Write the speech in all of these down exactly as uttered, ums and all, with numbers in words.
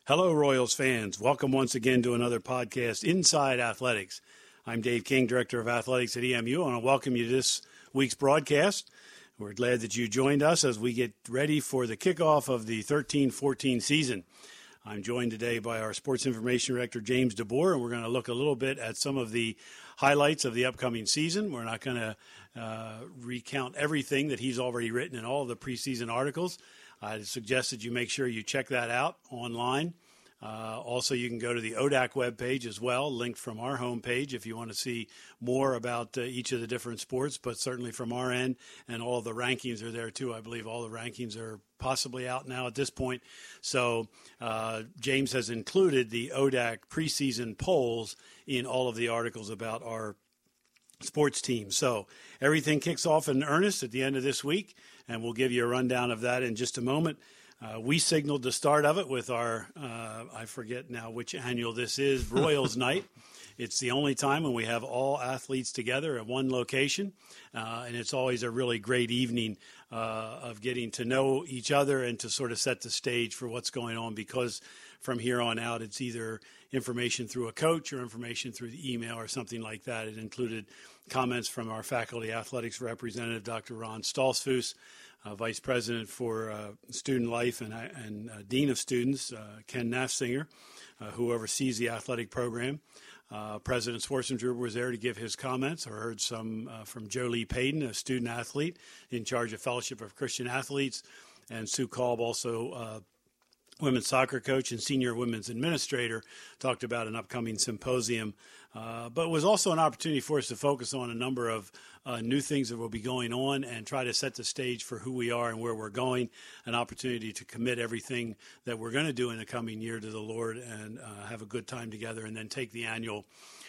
Hello, Royals fans. Welcome once again to another podcast, Inside Athletics. I'm Dave King, Director of Athletics at E M U. I want to welcome you to this week's broadcast. We're glad that you joined us as we get ready for the kickoff of the thirteen fourteen season. I'm joined today by our Sports Information Director, James DeBoer, and we're going to look a little bit at some of the highlights of the upcoming season. We're not going to uh, recount everything that he's already written in all of the preseason articles. I suggest that you make sure you check that out online. Uh, also, you can go to the O D A C webpage as well, linked from our homepage if you want to see more about uh, each of the different sports, but certainly from our end, and all of the rankings are there too. I believe all the rankings are possibly out now at this point. So uh, James has included the O D A C preseason polls in all of the articles about our sports team. So everything kicks off in earnest at the end of this week, and we'll give you a rundown of that in just a moment. Uh, we signaled the start of it with our, uh, I forget now which annual this is, Royals Night. It's the only time when we have all athletes together at one location, uh, and it's always a really great evening uh, of getting to know each other and to sort of set the stage for what's going on, because from here on out it's either information through a coach or information through the email or something like that. It included comments from our faculty athletics representative, Doctor Ron Stolzfus, Uh, Vice President for uh, Student Life and, and uh, Dean of Students, uh, Ken Nafsinger, uh, who oversees the athletic program. Uh, President Swartzentruber was there to give his comments. I heard some uh, from Joe Lee Payton, a student athlete in charge of Fellowship of Christian Athletes, and Sue Kolb, also uh, women's soccer coach and senior women's administrator, talked about an upcoming symposium. Uh, but it was also an opportunity for us to focus on a number of uh, new things that will be going on and try to set the stage for who we are and where we're going, an opportunity to commit everything that we're going to do in the coming year to the Lord and uh, have a good time together, and then take the annual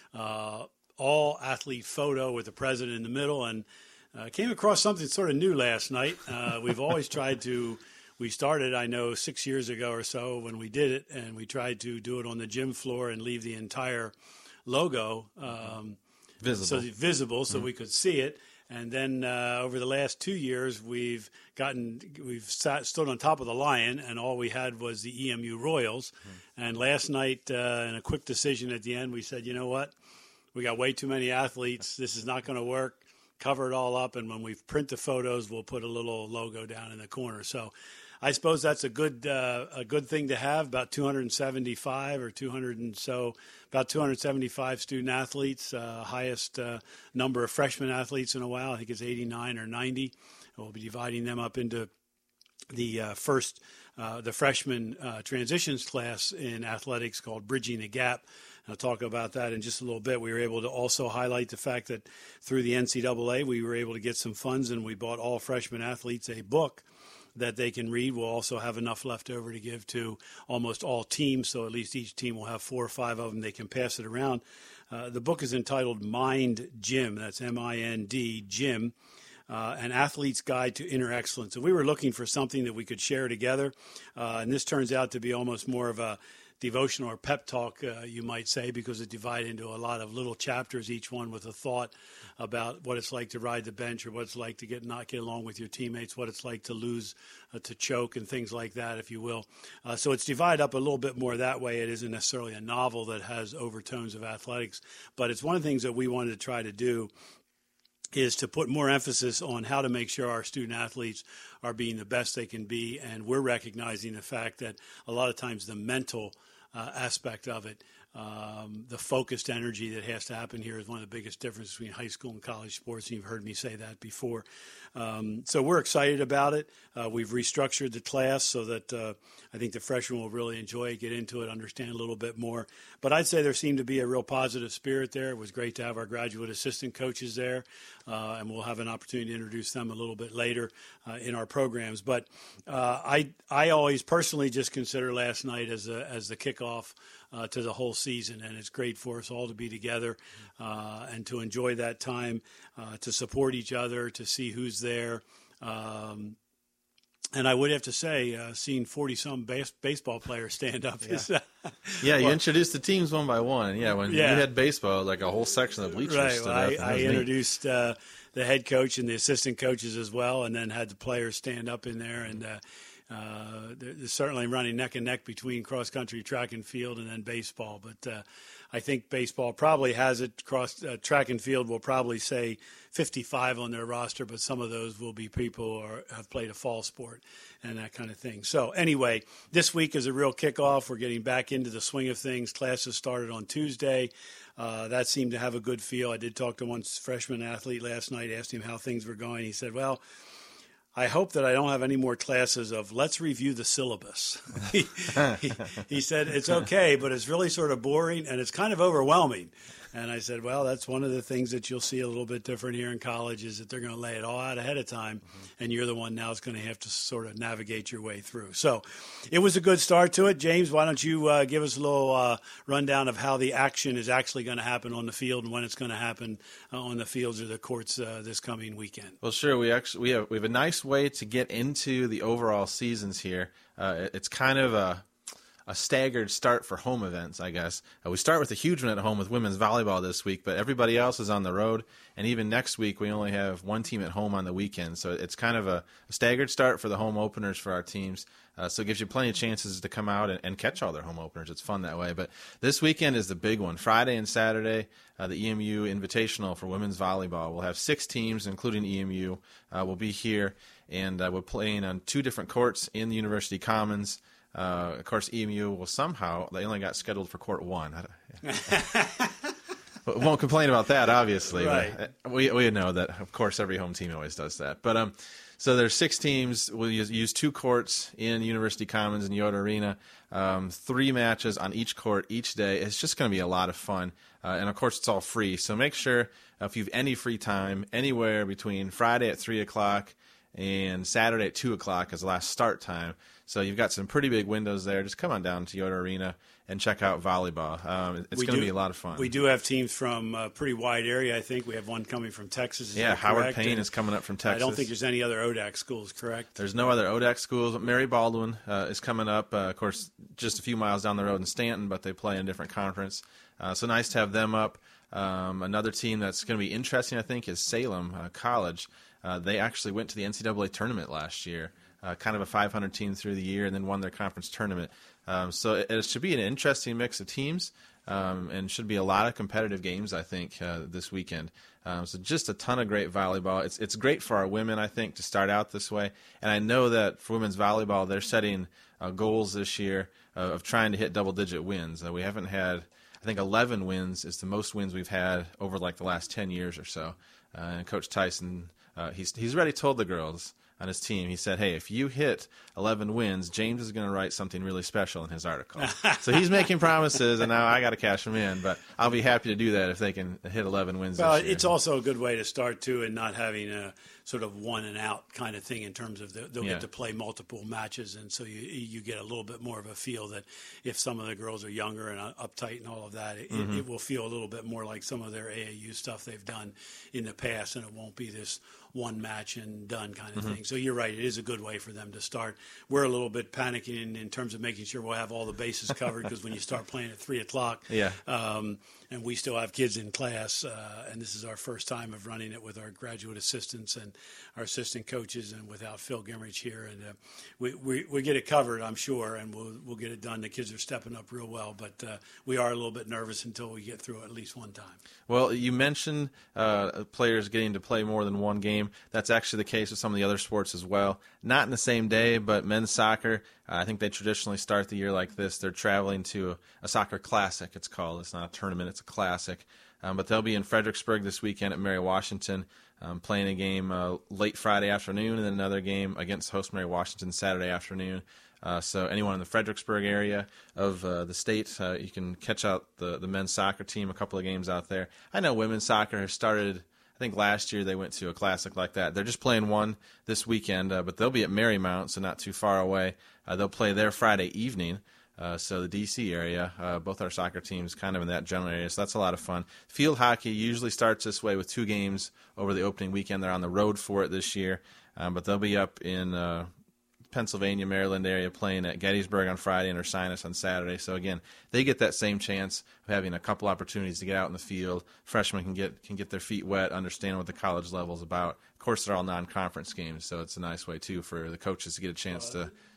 uh, all-athlete photo with the president in the middle. And uh, came across something sort of new last night. Uh, we've always tried to We started, I know, six years ago or so when we did it, and we tried to do it on the gym floor and leave the entire logo um, visible, so, visible, so mm-hmm. we could see it. And then uh, over the last two years, we've gotten we've sat, stood on top of the lion, and all we had was the E M U Royals. Mm-hmm. And last night, uh, in a quick decision at the end, we said, you know what, we got way too many athletes. This is not going to work. Cover it all up, and when we print the photos, we'll put a little logo down in the corner. So I suppose that's a good uh, a good thing to have. About two hundred seventy-five or two hundred and so, about two hundred seventy-five student athletes, uh, highest uh, number of freshman athletes in a while. I think it's eighty-nine or ninety. We'll be dividing them up into the uh, first, uh, the freshman uh, transitions class in athletics called Bridging the Gap. I'll talk about that in just a little bit. We were able to also highlight the fact that through the N C double A, we were able to get some funds, and we bought all freshman athletes a book that they can read. We'll also have enough left over to give to almost all teams, so at least each team will have four or five of them. They can pass it around. Uh, the book is entitled Mind Gym. That's M I N D, Gym. Uh, an Athlete's Guide to Inner Excellence. And we were looking for something that we could share together, uh, and this turns out to be almost more of a devotional or pep talk, uh, you might say, because it divided into a lot of little chapters, each one with a thought about what it's like to ride the bench, or what it's like to get not get along with your teammates, what it's like to lose, uh, to choke, and things like that, if you will. Uh, so it's divided up a little bit more that way. It isn't necessarily a novel that has overtones of athletics, but it's one of the things that we wanted to try to do, is to put more emphasis on how to make sure our student athletes are being the best they can be. And we're recognizing the fact that a lot of times the mental uh, aspect of it, um, the focused energy that has to happen here, is one of the biggest differences between high school and college sports. And you've heard me say that before. Um, so we're excited about it. Uh, we've restructured the class so that uh, I think the freshmen will really enjoy it, get into it, understand a little bit more. But I'd say there seemed to be a real positive spirit there. It was great to have our graduate assistant coaches there, uh, and we'll have an opportunity to introduce them a little bit later uh, in our programs. But uh, I I always personally just consider last night as a, as the kickoff uh, to the whole season, and it's great for us all to be together uh, and to enjoy that time, uh, to support each other, to see who's there. Um, and I would have to say, uh, seeing forty-some base- baseball players stand up. Yeah, is, uh, yeah you well, introduced the teams one by one. And yeah, when yeah. you had baseball, like a whole section of bleachers right, stood well, up. I, and I that was introduced uh, the head coach and the assistant coaches as well, and then had the players stand up in there. And uh, Uh, they're certainly running neck and neck between cross country, track and field, and then baseball. But uh, I think baseball probably has it. Cross uh, track and field will probably say fifty-five on their roster, but some of those will be people who are, have played a fall sport and that kind of thing. So anyway, this week is a real kickoff. We're getting back into the swing of things. Classes started on Tuesday. Uh, that seemed to have a good feel. I did talk to one freshman athlete last night, asked him how things were going. He said, well, I hope that I don't have any more classes of let's review the syllabus. he, he, he said, it's okay, but it's really sort of boring and it's kind of overwhelming. And I said, well, that's one of the things that you'll see a little bit different here in college is that they're going to lay it all out ahead of time, mm-hmm. and you're the one now that's going to have to sort of navigate your way through. So it was a good start to it. James, why don't you uh, give us a little uh, rundown of how the action is actually going to happen on the field and when it's going to happen uh, on the fields or the courts uh, this coming weekend? Well, sure. We actually we have we have a nice way to get into the overall seasons here. Uh, it's kind of a a staggered start for home events, I guess. Uh, we start with a huge one at home with women's volleyball this week, but everybody else is on the road. And even next week, we only have one team at home on the weekend. So it's kind of a, a staggered start for the home openers for our teams. Uh, so it gives you plenty of chances to come out and, and catch all their home openers. It's fun that way. But this weekend is the big one. Friday and Saturday, uh, the E M U Invitational for women's volleyball. We'll have six teams, including E M U, uh, will be here. And uh, we're playing on two different courts in the University Commons. Uh, of course, E M U will somehow, they only got scheduled for court one. We won't complain about that, obviously. Right. But we we know that, of course, every home team always does that. But um, so there's six teams. We'll use, use two courts in University Commons and Yoda Arena, um, three matches on each court each day. It's just going to be a lot of fun. Uh, and, of course, it's all free. So make sure uh, if you have any free time, anywhere between Friday at three o'clock and Saturday at two o'clock is the last start time. So you've got some pretty big windows there. Just come on down to Yoda Arena and check out volleyball. Um, it's going to be a lot of fun. We do have teams from a pretty wide area, I think. We have one coming from Texas. Is yeah, Howard correct? Payne and is coming up from Texas. I don't think there's any other O D A C schools, correct? There's no other O D A C schools. Mary Baldwin uh, is coming up, uh, of course, just a few miles down the road in Stanton, but they play in a different conference. Uh, so nice to have them up. Um, another team that's going to be interesting, I think, is Salem uh, College. Uh, they actually went to the N C double A tournament last year, uh, kind of a five hundred team through the year, and then won their conference tournament. Um, so it, it should be an interesting mix of teams, um, and should be a lot of competitive games, I think, uh, this weekend. Um, so just a ton of great volleyball. It's it's great for our women, I think, to start out this way. And I know that for women's volleyball, they're setting uh, goals this year uh, of trying to hit double-digit wins. Uh, we haven't had, I think, eleven wins is the most wins we've had over like the last ten years or so. Uh, and Coach Tyson, uh, he's he's already told the girls on his team, he said, hey, if you hit eleven wins, James is going to write something really special in his article. So he's making promises, and now I got to cash them in. But I'll be happy to do that if they can hit eleven wins well, this year. It's also a good way to start, too, and not having a sort of one and out kind of thing in terms of the, they'll yeah. get to play multiple matches, and so you you get a little bit more of a feel that if some of the girls are younger and uptight and all of that, it, mm-hmm. it, it will feel a little bit more like some of their A A U stuff they've done in the past, and it won't be this one match and done kind of mm-hmm. thing. So you're right, it is a good way for them to start. We're a little bit panicking in, in terms of making sure we'll have all the bases covered because when you start playing at three o'clock, yeah. um, and we still have kids in class, uh, and this is our first time of running it with our graduate assistants and our assistant coaches, and without Phil Gimrich here, and uh, we, we we get it covered, I'm sure, and we'll we'll get it done. The kids are stepping up real well, but uh, we are a little bit nervous until we get through at least one time. Well, you mentioned uh, players getting to play more than one game. That's actually the case with some of the other sports as well. Not in the same day, but men's soccer, uh, I think they traditionally start the year like this. They're traveling to a, a soccer classic, it's called. It's not a tournament, it's a classic. Um, but they'll be in Fredericksburg this weekend at Mary Washington, um, playing a game uh, late Friday afternoon, and then another game against host Mary Washington Saturday afternoon. Uh, so anyone in the Fredericksburg area of uh, the state, uh, you can catch out the, the men's soccer team, a couple of games out there. I know women's soccer has started, I think last year they went to a classic like that. They're just playing one this weekend, uh, but they'll be at Marymount, so not too far away. Uh, they'll play there Friday evening. Uh, so the D C area, uh, both our soccer teams kind of in that general area, so that's a lot of fun. Field hockey usually starts this way with two games over the opening weekend. They're on the road for it this year, um, but they'll be up in uh, Pennsylvania, Maryland area playing at Gettysburg on Friday and Ursinus on Saturday. So again, they get that same chance of having a couple opportunities to get out in the field. Freshmen can get can get their feet wet, understand what the college level is about. Of course, they're all non-conference games, so it's a nice way too for the coaches to get a chance to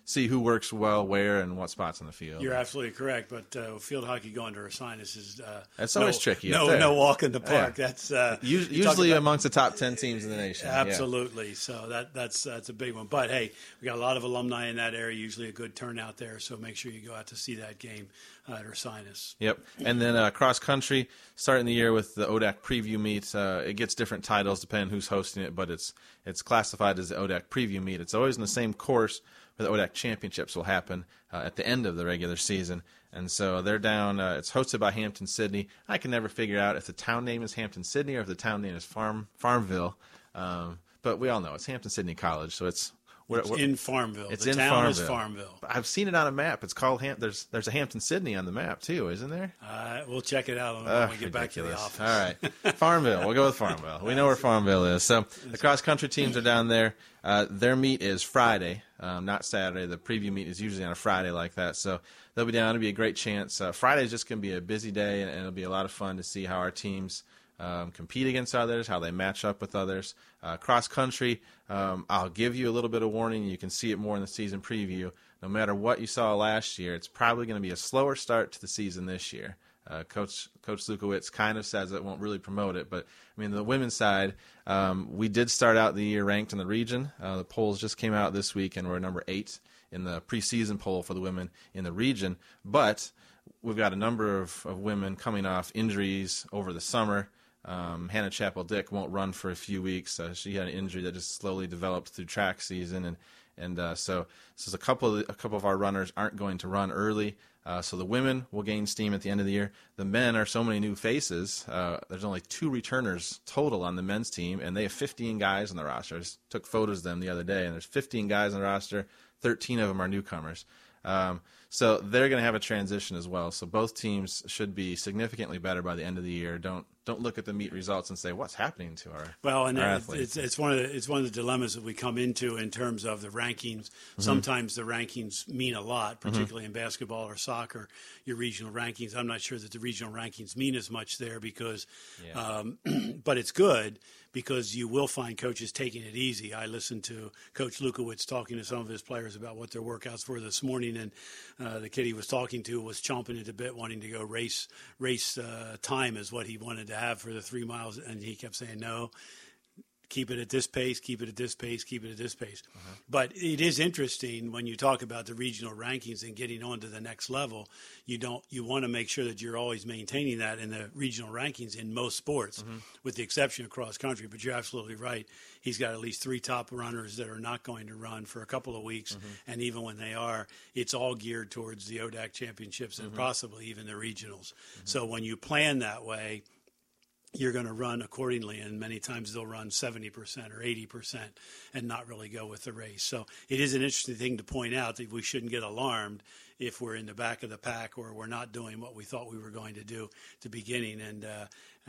see who works well where and what spots on the field. You're absolutely correct, but uh, field hockey going to Ursinus is uh, that's always no, tricky. No, no walk in the park. Yeah. That's uh, usually, usually about, amongst the top ten teams in the nation. Absolutely. Yeah. So that that's that's a big one. But hey, we got a lot of alumni in that area. Usually a good turnout there. So make sure you go out to see that game uh, at Ursinus. Yep. And then uh, cross country, starting the year with the O D A C preview meet. Uh, it gets different titles depending who's hosting it, but it's it's classified as the O D A C preview meet. It's always in the same course where the O D A C championships will happen uh, at the end of the regular season. And so they're down, uh, it's hosted by Hampton Sydney. I can never figure out if the town name is Hampton Sydney or if the town name is Farm Farmville. Um, but we all know it's Hampton Sydney College, so it's We're, it's we're, in Farmville. It's the in town Farmville. is Farmville. I've seen it on a map. It's called Ham- there's there's a Hampton Sydney on the map too, isn't there? Uh, we'll check it out when uh, we get back to the office. All right, Farmville. We'll go with Farmville. We know where Farmville is. So the cross country teams are down there. Uh, their meet is Friday, um, not Saturday. The preview meet is usually on a Friday like that. So they'll be down. It'll be a great chance. Uh, Friday is just going to be a busy day, and, and it'll be a lot of fun to see how our teams Um, compete against others, how they match up with others. Uh, cross country, um, I'll give you a little bit of warning. You can see it more in the season preview. No matter what you saw last year, it's probably going to be a slower start to the season this year. Uh, Coach Coach Lukowitz kind of says it won't really promote it, but I mean the women's side, um, we did start out the year ranked in the region. Uh, the polls just came out this week, and we're number eight in the preseason poll for the women in the region. But we've got a number of, of women coming off injuries over the summer. Um, Hannah Chappell-Dick won't run for a few weeks. Uh, she had an injury that just slowly developed through track season, and and uh, so so a couple of, a couple of our runners aren't going to run early. Uh, so the women will gain steam at the end of the year. The men are so many new faces. Uh, there's only two returners total on the men's team, and they have fifteen guys on the roster. I just took photos of them the other day, and there's fifteen guys on the roster. thirteen of them are newcomers. Um, so they're going to have a transition as well. So both teams should be significantly better by the end of the year. Don't don't look at the meet results and say what's happening to our well. And our it's, it's it's one of the it's one of the dilemmas that we come into in terms of the rankings. Mm-hmm. Sometimes the rankings mean a lot, particularly mm-hmm. in basketball or soccer. Your regional rankings. I'm not sure that the regional rankings mean as much there because, yeah. um, but it's good. Because you will find coaches taking it easy. I listened to Coach Lukowitz talking to some of his players about what their workouts were this morning, and uh, the kid he was talking to was chomping at the bit, wanting to go race. Race uh, time is what he wanted to have for the three miles, and he kept saying no. Keep it at this pace, keep it at this pace, keep it at this pace. Uh-huh. But it is interesting when you talk about the regional rankings and getting on to the next level. You don't you want to make sure that you're always maintaining that in the regional rankings in most sports, mm-hmm. with the exception of cross country. But you're absolutely right. He's got at least three top runners that are not going to run for a couple of weeks. Mm-hmm. And even when they are, it's all geared towards the O D A C championships and mm-hmm. possibly even the regionals. Mm-hmm. So when you plan that way, you're going to run accordingly, and many times they'll run seventy percent or eighty percent and not really go with the race. So it is an interesting thing to point out that we shouldn't get alarmed if we're in the back of the pack or we're not doing what we thought we were going to do at the beginning, and uh,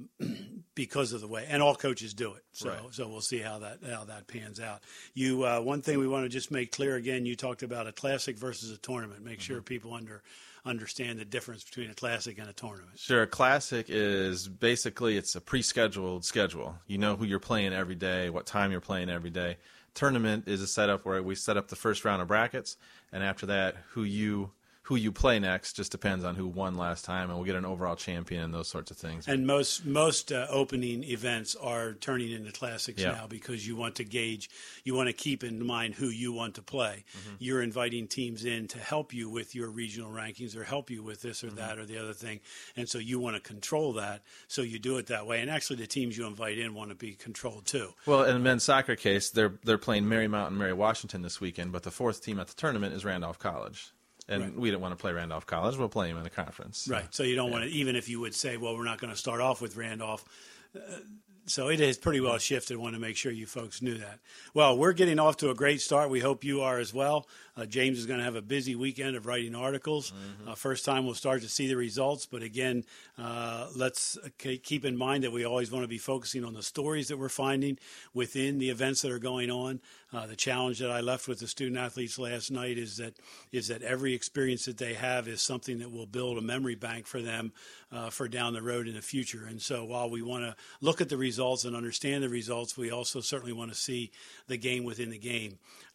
um, because of the way, and all coaches do it. So, right. so we'll see how that how that pans out. You uh, one thing we want to just make clear again. You talked about a classic versus a tournament. Make mm-hmm. sure people under. understand the difference between a classic and a tournament. Sure. A classic is basically it's a pre-scheduled schedule. You know who you're playing every day, what time you're playing every day. Tournament is a setup where we set up the first round of brackets, and after that, who you who you play next just depends on who won last time, and we'll get an overall champion and those sorts of things. And most most uh, opening events are turning into classics yeah. now because you want to gauge, you want to keep in mind who you want to play. Mm-hmm. You're inviting teams in to help you with your regional rankings or help you with this or mm-hmm. that or the other thing, and so you want to control that, so you do it that way. And actually the teams you invite in want to be controlled too. Well, in the men's soccer case, they're, they're playing Marymount and Mary Washington this weekend, but the fourth team at the tournament is Randolph College. And right. we don't want to play Randolph College. We'll play them in the conference. So. Right. So you don't yeah. want to, even if you would say, well, we're not going to start off with Randolph. Uh, so it has pretty well shifted. I want to make sure you folks knew that. Well, we're getting off to a great start. We hope you are as well. Uh, James is going to have a busy weekend of writing articles. Mm-hmm. Uh, first time we'll start to see the results. But again, uh, let's keep in mind that we always want to be focusing on the stories that we're finding within the events that are going on. Uh, the challenge that I left with the student athletes last night is that is that every experience that they have is something that will build a memory bank for them uh, for down the road in the future. And so while we want to look at the results and understand the results, we also certainly want to see the game within the game.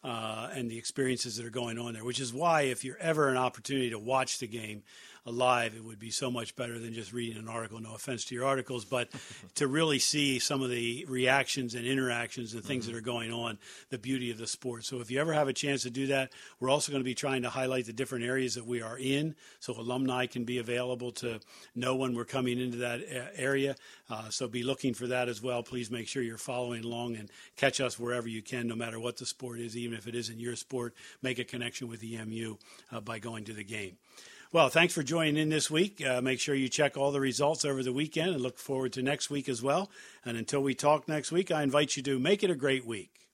uh, and the experiences that are going on there, which is why if you're ever an opportunity to watch the game live, it would be so much better than just reading an article. No offense to your articles, but to really see some of the reactions and interactions and things mm-hmm. that are going on, the beauty of the sport. So if you ever have a chance to do that, we're also going to be trying to highlight the different areas that we are in so alumni can be available to know when we're coming into that area. Uh, so be looking for that as well. Please make sure you're following along and catch us wherever you can, no matter what the sport is, even if it isn't your sport. Make a connection with E M U uh, by going to the game. Well, thanks for joining in this week. Uh, make sure you check all the results over the weekend and look forward to next week as well. And until we talk next week, I invite you to make it a great week.